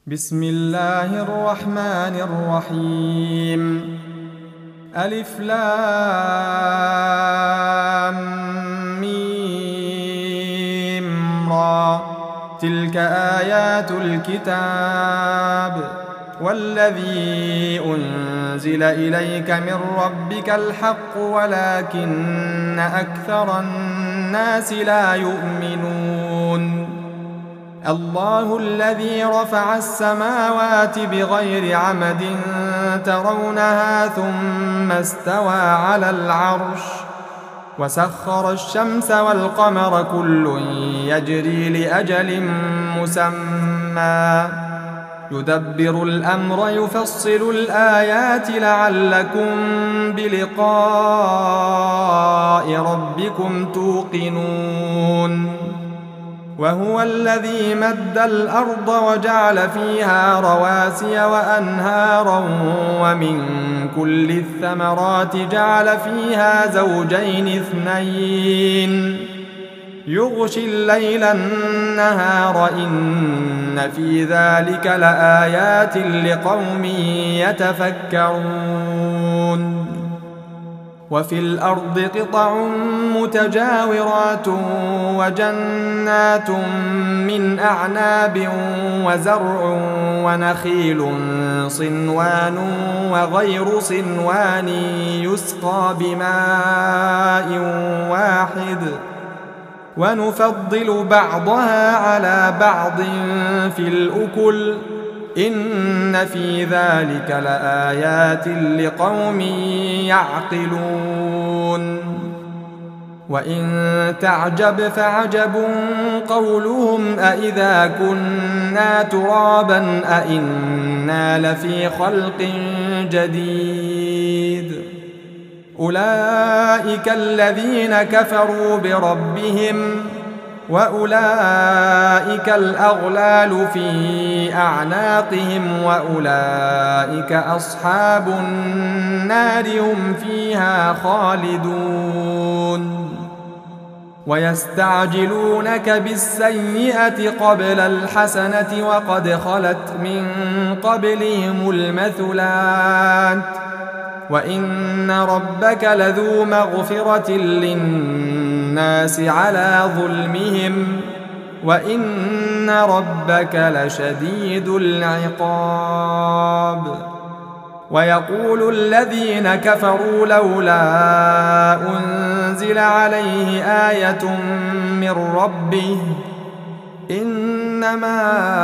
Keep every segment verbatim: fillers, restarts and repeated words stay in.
بسم الله الرحمن الرحيم. ألف لام ميم را. تلك آيات الكتاب والذي أنزل إليك من ربك الحق ولكن أكثر الناس لا يؤمنون. الله الذي رفع السماوات بغير عمد ترونها ثم استوى على العرش وسخر الشمس والقمر كل يجري لأجل مسمى يدبر الأمر يفصل الآيات لعلكم بلقاء ربكم توقنون. وهو الذي مد الأرض وجعل فيها رواسي وأنهارا ومن كل الثمرات جعل فيها زوجين اثنين يغشي الليل النهار إن في ذلك لآيات لقوم يتفكرون. وفي الأرض قطع متجاورات وجنات من أعناب وزرع ونخيل صنوان وغير صنوان يسقى بماء واحد ونفضل بعضها على بعض في الأكل إن في ذلك لآيات لقوم يعقلون. وإن تعجب فعجب قولهم أإذا كنا ترابا أإنا لفي خلق جديد. أولئك الذين كفروا بربهم وأولئك الأغلال في أعناقهم وأولئك أصحاب النار هم فيها خالدون. ويستعجلونك بالسيئة قبل الحسنة وقد خلت من قبلهم المثلات وإن ربك لذو مغفرة للناس على ظلمهم وإن ربك لشديد العقاب. ويقول الذين كفروا لولا أنزل عليه آية من ربه إنما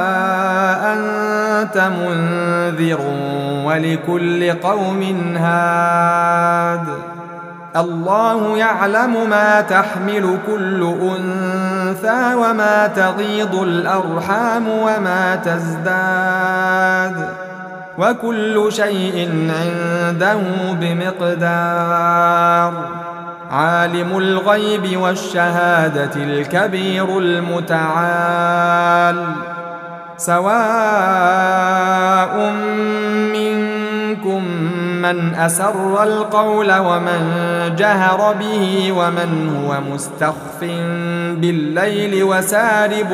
أنت منذر ولكل قوم هاد. الله يعلم ما تحمل كل أنثى وما تغيض الأرحام وما تزداد وكل شيء عنده بمقدار. عالم الغيب والشهادة الكبير المتعال. سواء منكم من أسر القول ومن جهر به ومن هو مستخف بالليل وسارب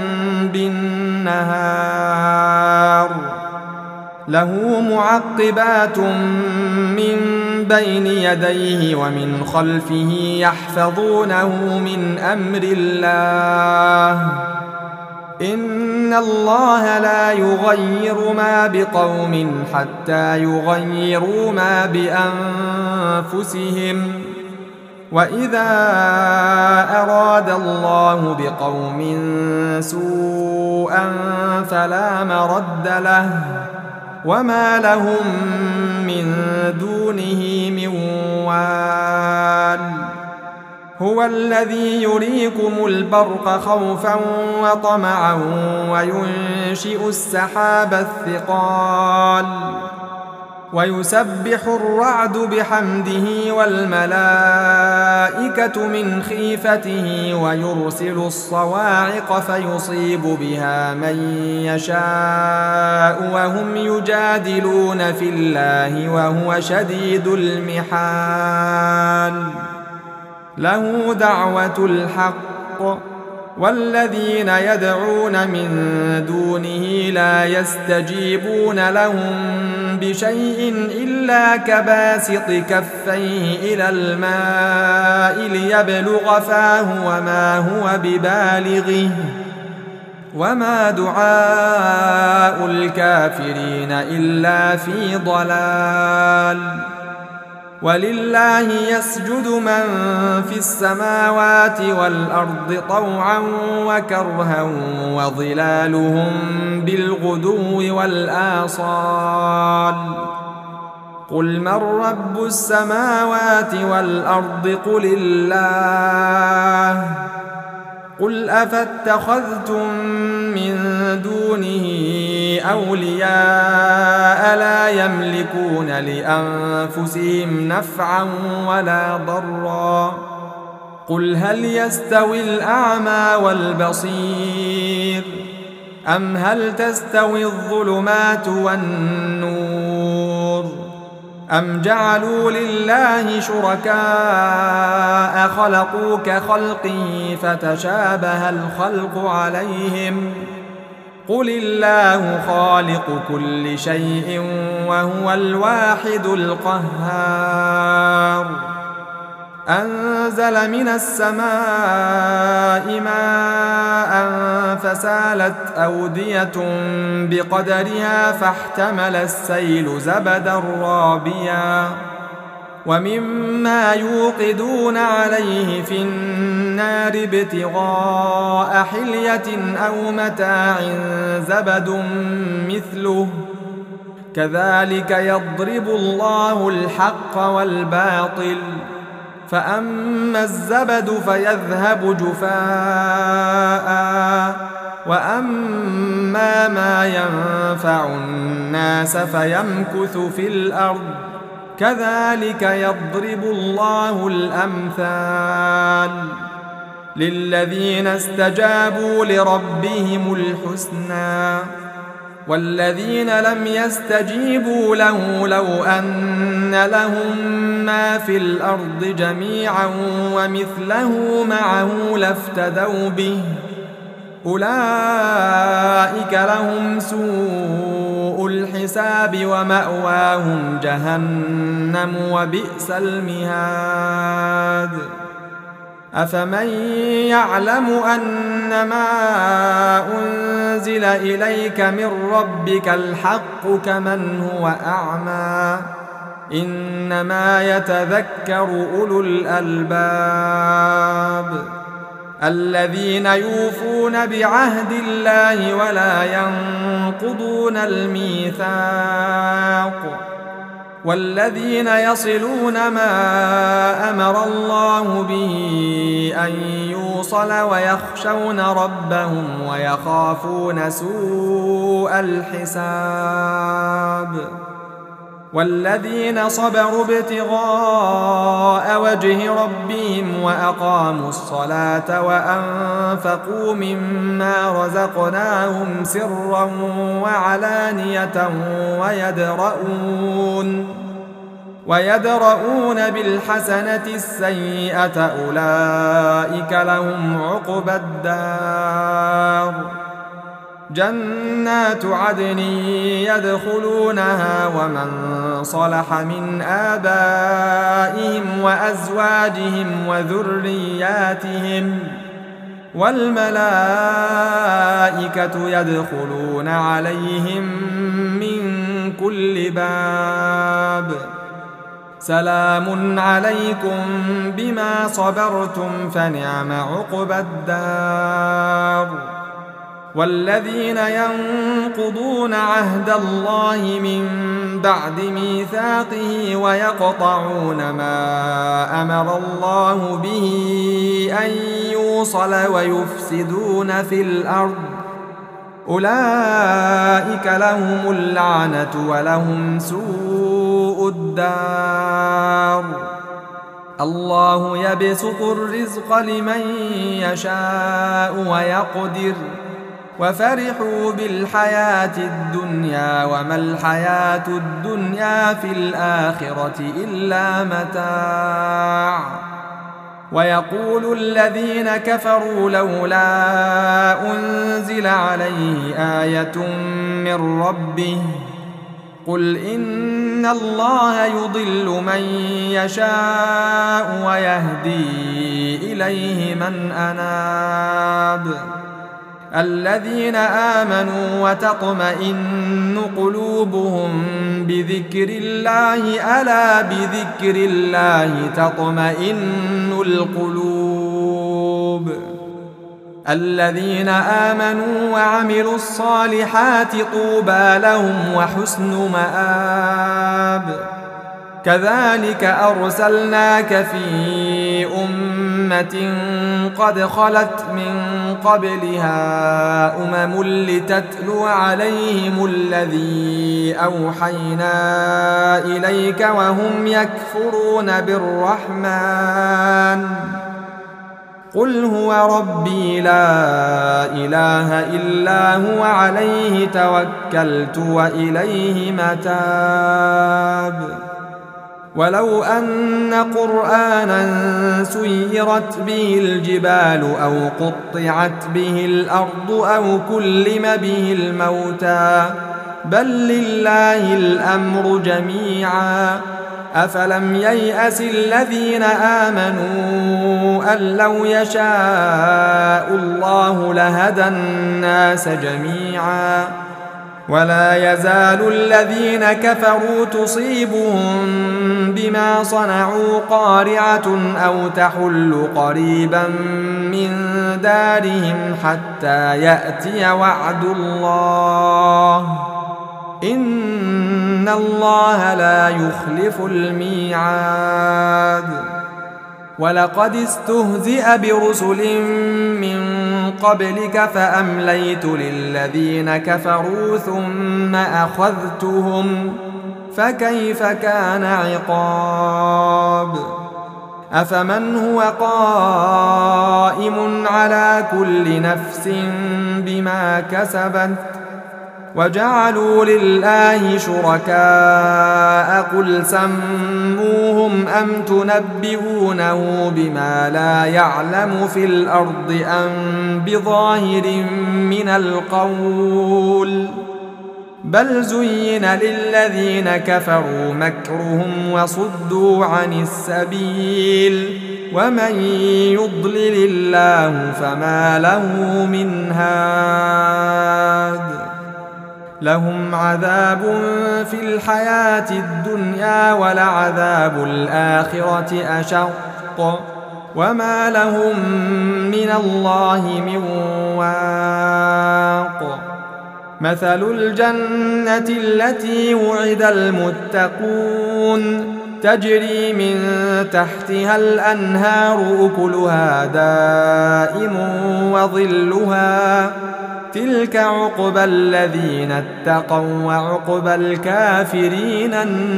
بالنهار. له معقبات من بين يديه ومن خلفه يحفظونه من أمر الله. إن الله لا يغير ما بقوم حتى يغيروا ما بأنفسهم وإذا أراد الله بقوم سوءا فلا مرد له وما لهم من دونه من وال. هو الذي يريكم البرق خوفا وطمعا وينشئ السحاب الثقال ويسبح الرعد بحمده والملائكة من خيفته ويرسل الصواعق فيصيب بها من يشاء وهم يجادلون في الله وهو شديد المحال. له دعوة الحق والذين يدعون من دونه لا يستجيبون لهم بشيء إلا كباسط كفيه إلى الماء ليبلغ فاه وما هو ببالغه وما دعاء الكافرين إلا في ضلال. ولله يسجد من في السماوات والأرض طوعا وكرها وظلالهم بالغدو والآصال. قل من رب السماوات والأرض قل الله. قل أفاتخذتم من دونه أولياء لا يملكون لأنفسهم نفعا ولا ضرا. قل هل يستوي الأعمى والبصير أم هل تستوي الظلمات والنور أم جعلوا لله شركاء خلقوا كخلقه فتشابه الخلق عليهم. قل الله خالق كل شيء وهو الواحد القهار. أنزل من السماء ماء فسالت أودية بقدرها فاحتمل السيل زبدا رابيا ومما يوقدون عليه في النار ابتغاء حلية أو متاع زبد مثله كذلك يضرب الله الحق والباطل. فأما الزبد فيذهب جفاء وأما ما ينفع الناس فيمكث في الأرض كذلك يضرب الله الأمثال. للذين استجابوا لربهم الحسنى والذين لم يستجيبوا له لو أن لهم ما في الأرض جميعا ومثله معه لافتدوا به أولئك لهم سوء الحساب ومأواهم جهنم وبئس المهاد. أفمن يعلم أنما أنزل إليك من ربك الحق كمن هو أعمى إنما يتذكر أولو الألباب الذين يوفون بعهد الله ولا ينقضون الميثاق والذين يصلون ما أمر الله به أن يوصل ويخشون ربهم ويخافون سوء الحساب والذين صبروا ابتغاء وجه ربهم وأقاموا الصلاة وأنفقوا مما رزقناهم سرا وعلانية ويدرؤون ويدرؤون بالحسنة السيئة أولئك لهم عقبى الدار. جنات عدن يدخلونها ومن صلح من آبائهم وأزواجهم وذرياتهم والملائكة يدخلون عليهم من كل باب سلام عليكم بما صبرتم فنعم عقبى الدار. والذين ينقضون عهد الله من بعد ميثاقه ويقطعون ما أمر الله به أن يوصل ويفسدون في الأرض أولئك لهم اللعنة ولهم سوء الدار. الله يبسط الرزق لمن يشاء ويقدر وفرحوا بالحياة الدنيا وما الحياة الدنيا في الآخرة إلا متاع ويقول الذين كفروا لولا أنزل عليه آية من ربه قل إن الله يضل من يشاء ويهدي إليه من أناب الذين آمنوا وتطمئن قلوبهم بذكر الله ألا بذكر الله تطمئن القلوب الذين آمنوا وعملوا الصالحات طوبى لهم وحسن مآب كذلك أرسلناك في أمة قد خلت من قبلها أمم لتتلو عليهم الذي أوحينا إليك وهم يكفرون بالرحمن قل هو ربي لا إله إلا هو عليه توكلت وإليه متاب ولو أن قرآنا سيرت به الجبال أو قطعت به الأرض أو كلم به الموتى بل لله الأمر جميعا أفلم ييأس الذين آمنوا أن لو يشاء الله لهدى الناس جميعا ولا يزال الذين كفروا تصيبهم بما صنعوا قارعة أو تحل قريبا من دارهم حتى يأتي وعد الله إن الله لا يخلف الميعاد ولقد استهزئ برسل من قبلك فأمليت للذين كفروا ثم أخذتهم فكيف كان عقاب أفمن هو قائم على كل نفس بما كسبت وجعلوا لله شركاء قل سموهم أم تنبئونه بما لا يعلم في الأرض أم بظاهر من القول بل زين للذين كفروا مكرهم وصدوا عن السبيل ومن يضلل الله فما له من هاد لهم عذاب في الحياة الدنيا ولعذاب الآخرة أشق وما لهم من الله من واق مثل الجنة التي وعد المتقون تجري من تحتها الأنهار أكلها دائم وظلها تلك عقبى الذين اتقوا وعقبى الكافرين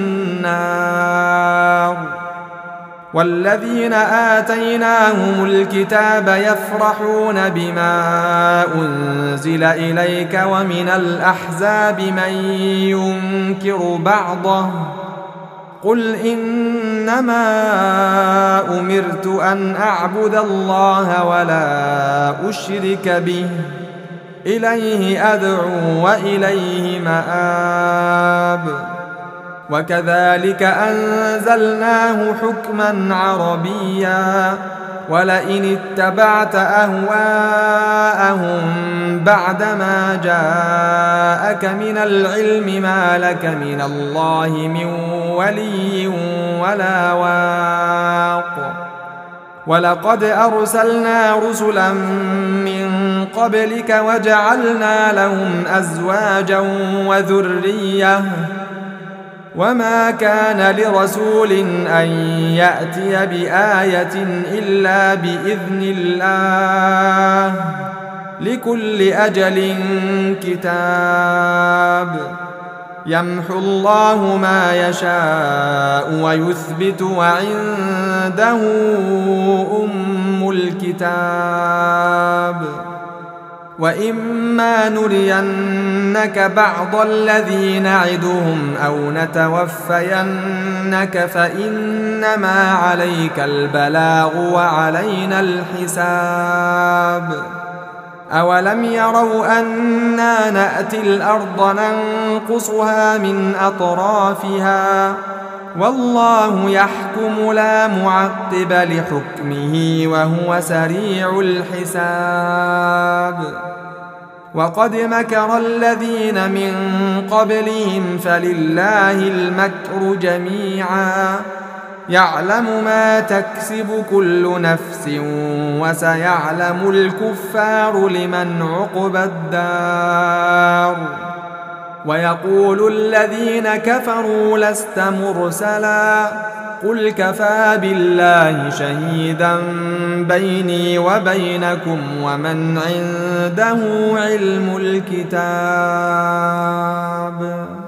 النار والذين آتيناهم الكتاب يفرحون بما أنزل إليك ومن الأحزاب من ينكر بعضه قل إنما أمرت أن أعبد الله ولا أشرك به إليه أدعو وإليه مآب وكذلك أنزلناه حكما عربيا ولئن اتبعت أهواءهم بعدما جاءك من العلم ما لك من الله من ولي ولا واق ولقد أرسلنا رسلا من قبلك وجعلنا لهم أزواجا وذرية وما كان لرسول أن يأتي بآية إلا بإذن الله لكل أجل كتاب يمحو الله ما يشاء ويثبت وعنده أم الكتاب وإما نرينك بعض الذي نعدهم أو نتوفينك فإنما عليك البلاغ وعلينا الحساب. أولم يروا أنا نأتي الأرض ننقصها من أطرافها والله يحكم لا معقب لحكمه وهو سريع الحساب. وقد مكر الذين من قبلهم فلله المكر جميعا يعلم ما تكسب كل نفس وسيعلم الكفار لمن عقبى الدار. ويقول الذين كفروا لست مرسلا قل كفى بالله شهيدا بيني وبينكم ومن عنده علم الكتاب.